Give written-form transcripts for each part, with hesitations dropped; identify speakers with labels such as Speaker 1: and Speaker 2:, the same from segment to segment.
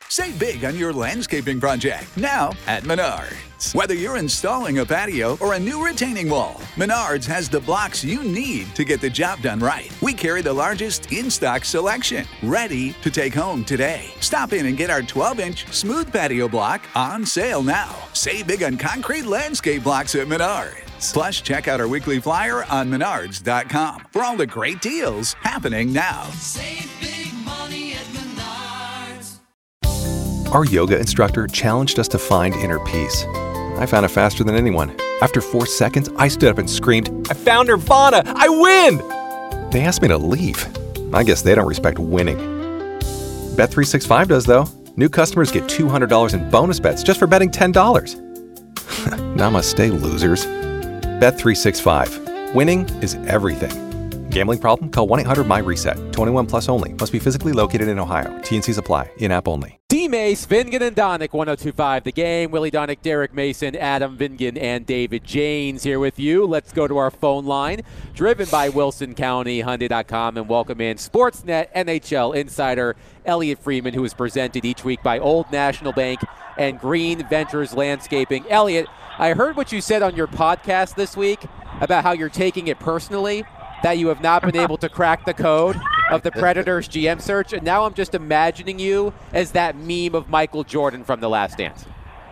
Speaker 1: Save big on your landscaping project now at Menards. Whether you're installing a patio or a new retaining wall, Menards has the blocks you need to get the job done right. We carry the largest in-stock selection, ready to take home today. Stop in and get our 12-inch smooth patio block on sale now. Save big on concrete landscape blocks at Menards. Plus, check out our weekly flyer on menards.com for all the great deals happening now.
Speaker 2: Save big money at Menards.
Speaker 3: Our yoga instructor challenged us to find inner peace. I found it faster than anyone. After 4 seconds, I stood up and screamed, "I found Nirvana! I win!" They asked me to leave. I guess they don't respect winning. Bet365 does, though. New customers get $200 in bonus bets just for betting $10. Namaste, losers. Bet365. Winning is everything. Gambling problem? Call 1-800-MY-RESET. 21 plus only. Must be physically located in Ohio. T&Cs apply. In-app only.
Speaker 4: D-Mace, Vingan and Donick, 102.5 The Game. Willie Donick, Derek Mason, Adam Vingan, and David Janes here with you. Let's go to our phone line, driven by Wilson County, Hyundai.com, and welcome in Sportsnet NHL insider Elliot Freeman, who is presented each week by Old National Bank and Green Ventures Landscaping. Elliot, I heard what you said on your podcast this week about how you're taking it personally, that you have not been able to crack the code of the Predators GM search, and now I'm just imagining you as that meme of Michael Jordan from The Last Dance.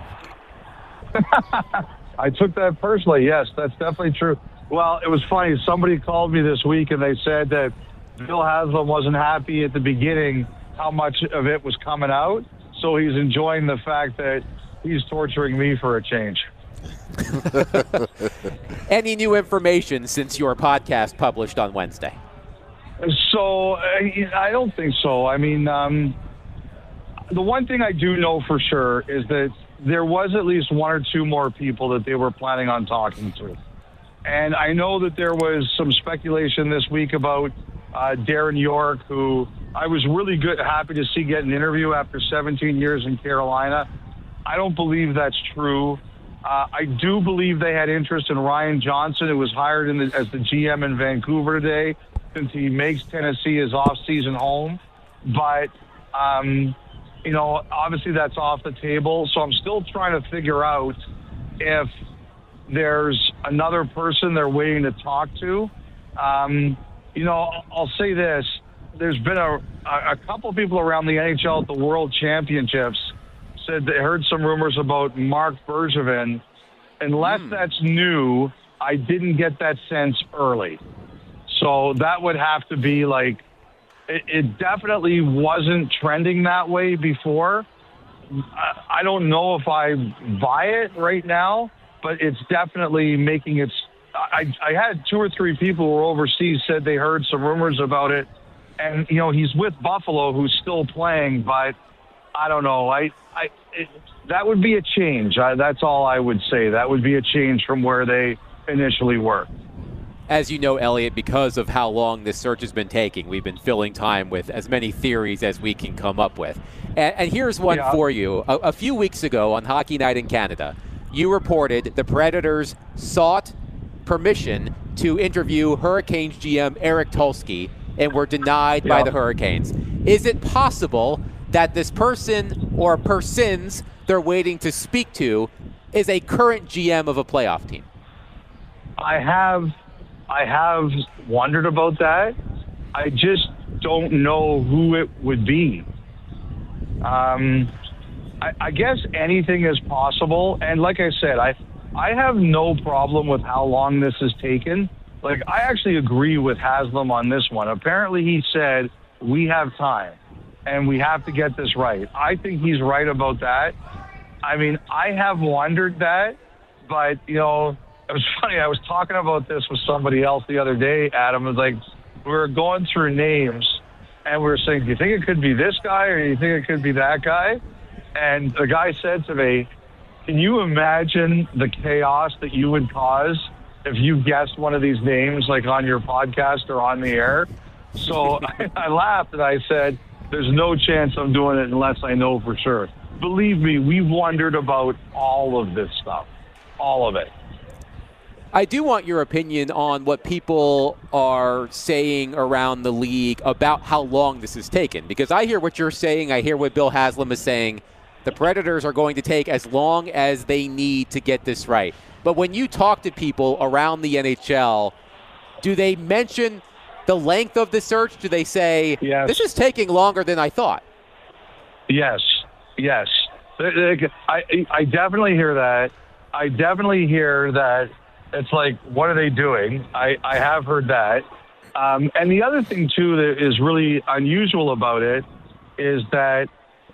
Speaker 5: I took that personally, yes, that's definitely true. Well, it was funny. Somebody called me this week, and they said that Bill Haslam wasn't happy at the beginning how much of it was coming out, so he's enjoying the fact that he's torturing me for a change.
Speaker 4: Any new information since your podcast published on Wednesday?
Speaker 5: So I don't think so. I mean, the one thing I do know for sure is that there was at least one or two more people that they were planning on talking to. And I know that there was some speculation this week about Darren York, who I was really happy to see get an interview after 17 years in Carolina. I don't believe that's true. I do believe they had interest in Ryan Johnson, who was hired as the GM in Vancouver today, since he makes Tennessee his off-season home. But, obviously that's off the table. So I'm still trying to figure out if there's another person they're waiting to talk to. I'll say this. There's been a couple people around the NHL at the World Championships said they heard some rumors about Mark Bergevin. Unless that's new, I didn't get that sense early. So that would have to be like, it definitely wasn't trending that way before. I don't know if I buy it right now, but it's definitely making it. I had 2 or 3 people who were overseas said they heard some rumors about it. And, he's with Buffalo, who's still playing, but I don't know. That would be a change. That's all I would say. That would be a change from where they initially were.
Speaker 4: As you know, Elliot, because of how long this search has been taking, we've been filling time with as many theories as we can come up with. And here's one for you. A few weeks ago on Hockey Night in Canada, you reported the Predators sought permission to interview Hurricanes GM Eric Tulsky and were denied by the Hurricanes. Is it possible that this person or persons they're waiting to speak to is a current GM of a playoff team?
Speaker 5: I have wondered about that. I just don't know who it would be. I guess anything is possible. And like I said, I have no problem with how long this has taken. Like, I actually agree with Haslam on this one. Apparently he said, we have time and we have to get this right. I think he's right about that. I mean, I have wondered that, but, it was funny. I was talking about this with somebody else the other day, Adam. It was like, we were going through names and we were saying, do you think it could be this guy or do you think it could be that guy? And the guy said to me, can you imagine the chaos that you would cause if you guessed one of these names, like on your podcast or on the air? So I laughed and I said, there's no chance I'm doing it unless I know for sure. Believe me, we've wondered about all of this stuff, all of it.
Speaker 4: I do want your opinion on what people are saying around the league about how long this has taken. Because I hear what you're saying. I hear what Bill Haslam is saying. The Predators are going to take as long as they need to get this right. But when you talk to people around the NHL, do they mention the length of the search? Do they say,
Speaker 5: yes,
Speaker 4: this is taking longer than I thought?
Speaker 5: Yes. I definitely hear that. I definitely hear that it's like, what are they doing? I have heard that. And the other thing, too, that is really unusual about it is that,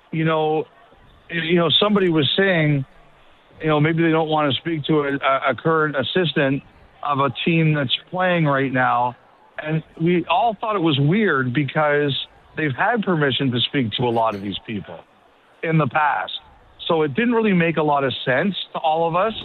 Speaker 5: somebody was saying, maybe they don't want to speak to a current assistant of a team that's playing right now. And we all thought it was weird because they've had permission to speak to a lot of these people in the past. So it didn't really make a lot of sense to all of us.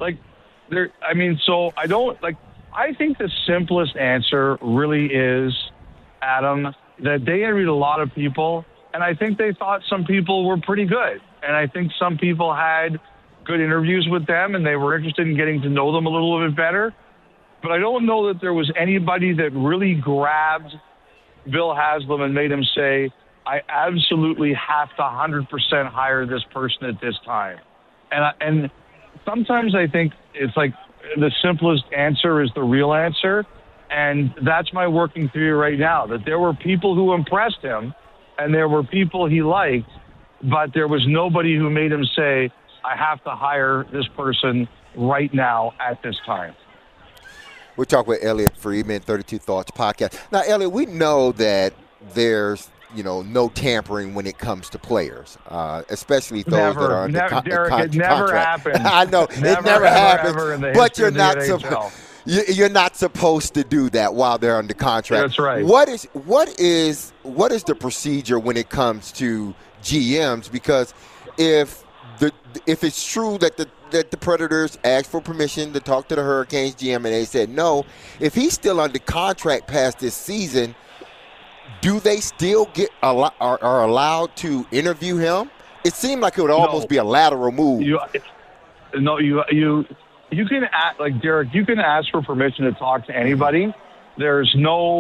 Speaker 5: I think the simplest answer really is, Adam, that they interviewed a lot of people, and I think they thought some people were pretty good. And I think some people had good interviews with them, and they were interested in getting to know them a little bit better. But I don't know that there was anybody that really grabbed Bill Haslam and made him say, I absolutely have to 100% hire this person at this time. And sometimes I think it's like the simplest answer is the real answer. And that's my working theory right now, that there were people who impressed him and there were people he liked, but there was nobody who made him say, I have to hire this person right now at this time.
Speaker 6: We're talking with Elliot Friedman, 32 Thoughts podcast. Now, Elliot, we know that there's no tampering when it comes to players, especially those that are under contract.
Speaker 5: It never happened.
Speaker 6: I know it never happens, but you're not supposed to do that while they're under contract.
Speaker 5: That's right.
Speaker 6: What is the procedure when it comes to GMs? Because if it's true that the Predators asked for permission to talk to the Hurricanes GM and they said no, if he's still under contract past this season, do they still are allowed to interview him? It seemed like it would almost be a lateral move.
Speaker 5: You can ask, like Derek. You can ask for permission to talk to anybody. There's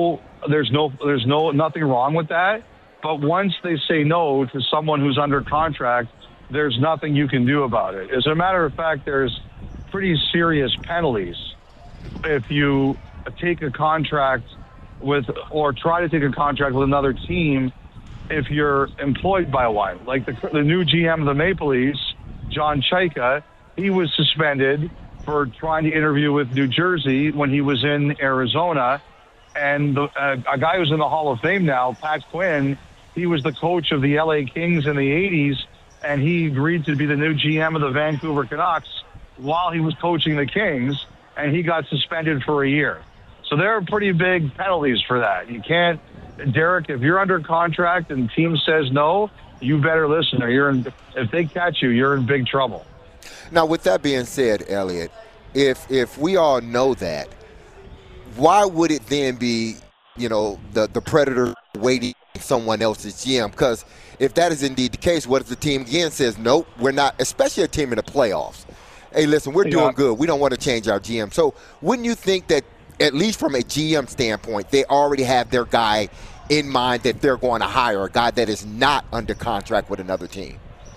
Speaker 5: nothing wrong with that. But once they say no to someone who's under contract, there's nothing you can do about it. As a matter of fact, there's pretty serious penalties if you take a contract or try to take a contract with another team if you're employed by one. Like the new GM of the Maple Leafs, John Chaika, he was suspended for trying to interview with New Jersey when he was in Arizona. And a guy who's in the Hall of Fame now, Pat Quinn, he was the coach of the LA Kings in the 80s, and he agreed to be the new GM of the Vancouver Canucks while he was coaching the Kings, and he got suspended for a year. So there are pretty big penalties for that. You can't, Derek, if you're under contract and the team says no, you better listen, or if they catch you, you're in big trouble.
Speaker 6: Now, with that being said, Elliot, if we all know that, why would it then be, the Predators waiting someone else's GM? Because if that is indeed the case, what if the team again says, nope, we're not, especially a team in the playoffs? Hey, listen, we're doing good. We don't want to change our GM. So wouldn't you think that, at least from a GM standpoint, they already have their guy in mind that they're going to hire, a guy that is not under contract with another team?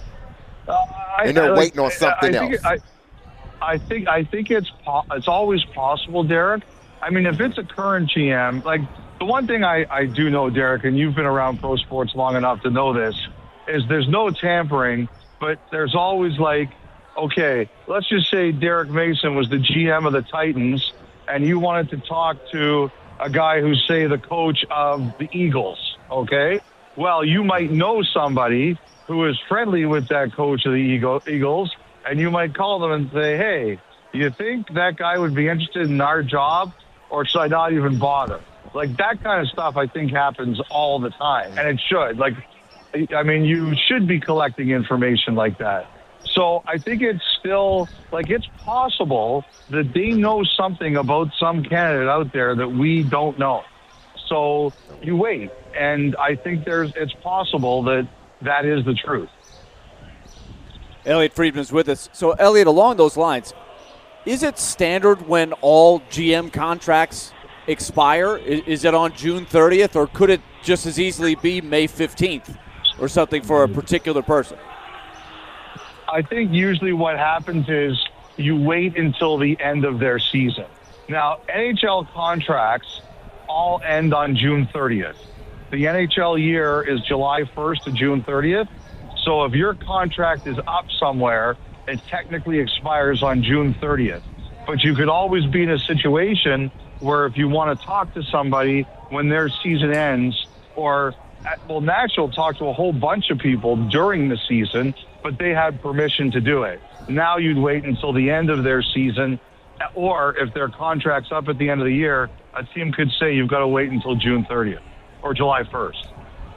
Speaker 6: And they're waiting on something else.
Speaker 5: I think it's always possible, Derek. I mean, if it's a current GM, like the one thing I do know, Derek, and you've been around pro sports long enough to know this, is there's no tampering, but there's always like, okay, let's just say Derek Mason was the GM of the Titans, and you wanted to talk to a guy who's, say, the coach of the Eagles, okay? Well, you might know somebody who is friendly with that coach of the Eagles, and you might call them and say, hey, do you think that guy would be interested in our job, or should I not even bother? Like, that kind of stuff, I think, happens all the time, and it should. Like, I mean, you should be collecting information like that. So I think it's still, like, it's possible that they know something about some candidate out there that we don't know. So you wait, and I think it's possible that is the truth.
Speaker 7: Elliot Friedman's with us. So, Elliot, along those lines, Is it standard when all GM contracts expire? Is it on June 30th, or could it just as easily be May 15th or something for a particular person?
Speaker 5: I think usually what happens is you wait until the end of their season. Now, NHL contracts all end on June 30th. The NHL year is July 1st to June 30th. So if your contract is up somewhere, it technically expires on June 30th. But you could always be in a situation where if you want to talk to somebody when their season ends, or, well, Nashville talked to a whole bunch of people during the season, but they had permission to do it. Now you'd wait until the end of their season, or if their contract's up at the end of the year, a team could say you've got to wait until June 30th or July 1st.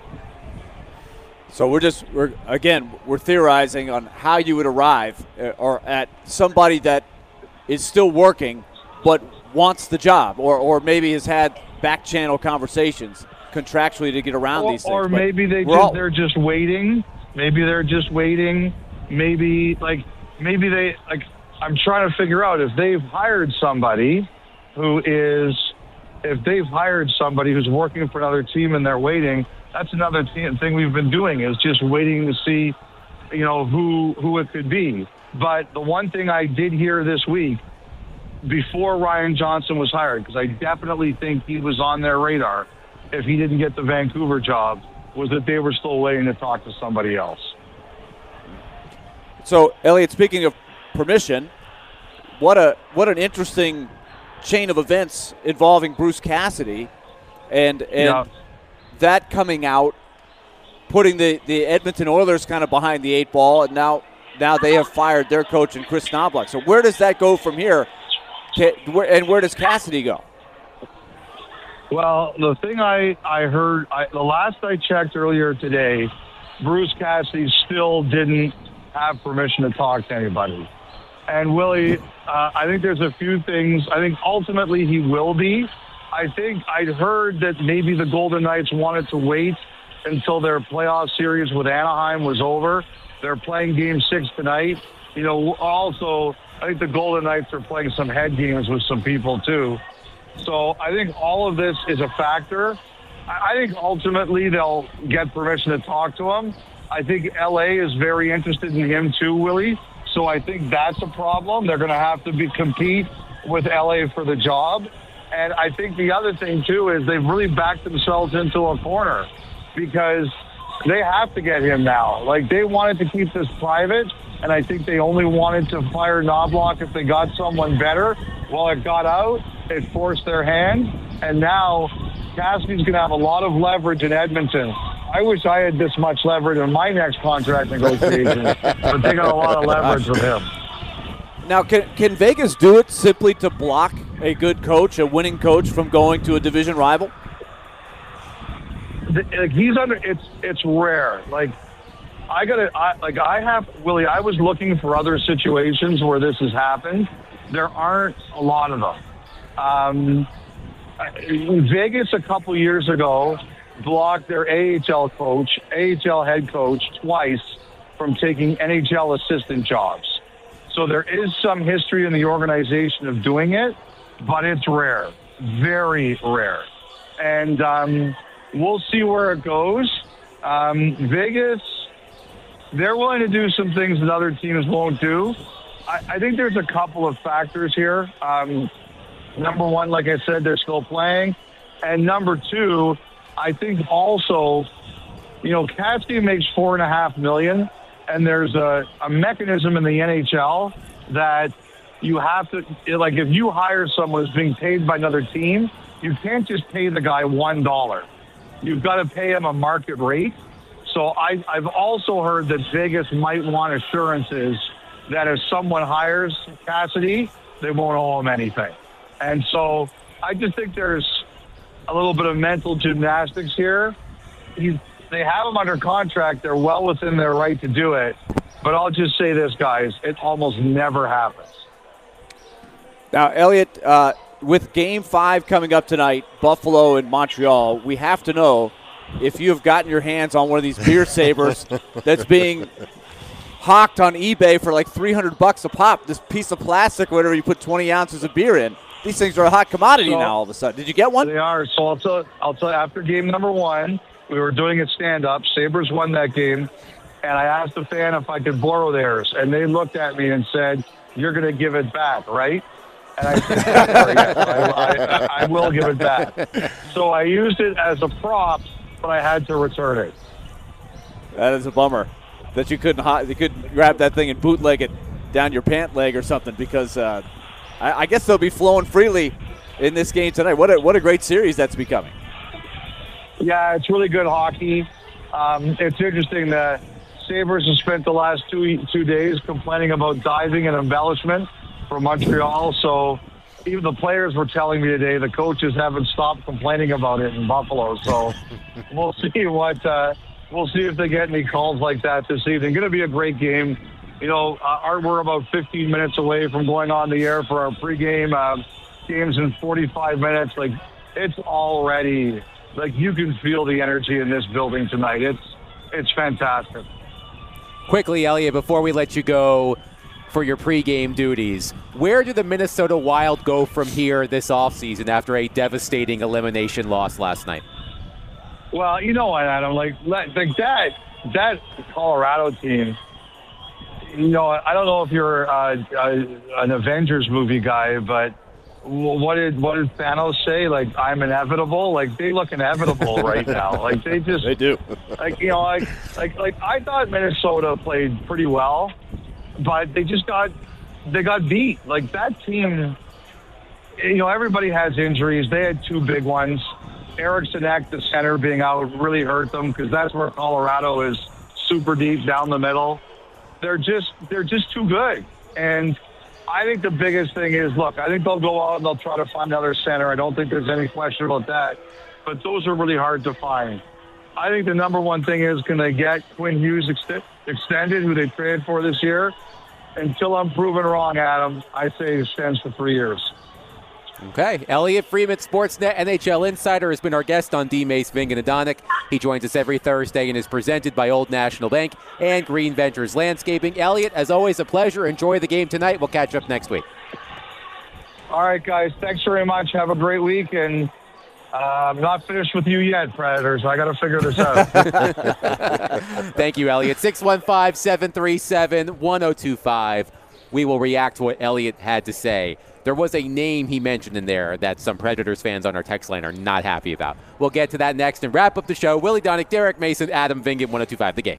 Speaker 7: So we're theorizing on how you would arrive or at somebody that is still working but wants the job, or maybe has had back channel conversations contractually to get around these things.
Speaker 5: Or maybe they're just waiting. Maybe they're just waiting. Maybe they I'm trying to figure out if they've hired somebody who's working for another team and they're waiting. That's another thing we've been doing, is just waiting to see, who it could be. But the one thing I did hear this week, before Ryan Johnson was hired, because I definitely think he was on their radar if he didn't get the Vancouver job, was that they were still waiting to talk to somebody else.
Speaker 7: So, Elliot, speaking of permission, what an interesting chain of events involving Bruce Cassidy and that coming out, putting the Edmonton Oilers kind of behind the eight ball, and now they have fired their coach and Chris Knoblauch. So where does that go from here, and where does Cassidy go?
Speaker 5: Well, the thing I heard, the last I checked earlier today, Bruce Cassidy still didn't have permission to talk to anybody. And Willie, I think there's a few things. I think ultimately he will be. I think I'd heard that maybe the Golden Knights wanted to wait until their playoff series with Anaheim was over. They're playing Game 6 tonight. Also, I think the Golden Knights are playing some head games with some people too. So I think all of this is a factor. I think ultimately they'll get permission to talk to him. I think LA is very interested in him too, Willie. So I think that's a problem. They're going to have to compete with LA for the job. And I think the other thing too is they've really backed themselves into a corner, because they have to get him now. Like, they wanted to keep this private, and I think they only wanted to fire Knoblauch if they got someone better. Well, it got out. It forced their hand. And now Cassidy's going to have a lot of leverage in Edmonton. I wish I had this much leverage in my next contract negotiation, but they got a lot of leverage with him.
Speaker 7: Now, can Vegas do it simply to block a good coach, a winning coach, from going to a division rival?
Speaker 5: It's rare. Willie, I was looking for other situations where this has happened. There aren't a lot of them. Vegas a couple years ago blocked their AHL head coach twice from taking NHL assistant jobs. So there is some history in the organization of doing it, but it's rare, very rare. And we'll see where it goes. Vegas, they're willing to do some things that other teams won't do. I think there's a couple of factors here. Number one, like I said, they're still playing. And number two, I think also, Cassidy makes $4.5 million. And there's a mechanism in the NHL that you have to, if you hire someone who's being paid by another team, you can't just pay the guy $1. You've got to pay him a market rate. So I've also heard that Vegas might want assurances that if someone hires Cassidy, they won't owe him anything. And so I just think there's a little bit of mental gymnastics here. They have him under contract. They're well within their right to do it. But I'll just say this, guys. It almost never happens.
Speaker 7: Now, Elliot, with Game 5 coming up tonight, Buffalo and Montreal, we have to know if you have gotten your hands on one of these beer sabers that's being hawked on eBay for like $300 a pop. This piece of plastic, whatever you put 20 ounces of beer in. These things are a hot commodity now. All of a sudden, did you get one?
Speaker 5: They are. So I'll tell you. After game number 1, we were doing it stand up. Sabres won that game, and I asked the fan if I could borrow theirs, and they looked at me and said, "You're going to give it back, right?" And I said, yes, I will give it back. So I used it as a prop, but I had to return it.
Speaker 7: That is a bummer that you couldn't grab that thing and bootleg it down your pant leg or something, because I guess they'll be flowing freely in this game tonight. What a great series that's becoming.
Speaker 5: Yeah, it's really good hockey. It's interesting that Sabres have spent the last two days complaining about diving and embellishment from Montreal. So even the players were telling me today the coaches haven't stopped complaining about it in Buffalo. So we'll see if they get any calls like that this evening. Going to be a great game. You know, we're about 15 minutes away from going on the air for our pregame. Games in 45 minutes. Like, it's already, like, you can feel the energy in this building tonight. It's fantastic.
Speaker 4: Quickly, Elliot, before we let you go for your pregame duties, where do the Minnesota Wild go from here this offseason after a devastating elimination loss last night?
Speaker 5: Well, you know what, Adam, like that Colorado team, you know, I don't know if you're an Avengers movie guy, but what did Thanos say? Like, I'm inevitable. Like, they look inevitable right now. Like, they
Speaker 7: do.
Speaker 5: Like, you know, like I thought Minnesota played pretty well, but they got beat. Like, that team, you know, everybody has injuries. They had 2 big ones. Eriksson Ek, the center, being out really hurt them, because that's where Colorado is super deep down the middle. They're just too good. And I think the biggest thing is, look, I think they'll go out and they'll try to find another center. I don't think there's any question about that. But those are really hard to find. I think the number one thing is, can they get Quinn Hughes extended, who they traded for this year? Until I'm proven wrong, Adam, I say it extends for 3 years.
Speaker 4: Okay. Elliot Friedman, Sportsnet NHL Insider, has been our guest on D-Mace, Vingan and Donick. He joins us every Thursday and is presented by Old National Bank and Green Ventures Landscaping. Elliot, as always, a pleasure. Enjoy the game tonight. We'll catch up next week.
Speaker 5: All right, guys. Thanks very much. Have a great week. And I'm not finished with you yet, Predators. I got to figure this out.
Speaker 4: Thank you, Elliot. 615-737-1025. We will react to what Elliot had to say. There was a name he mentioned in there that some Predators fans on our text line are not happy about. We'll get to that next and wrap up the show. Willie Donick, Derek Mason, Adam Vingan, 102.5 The Game.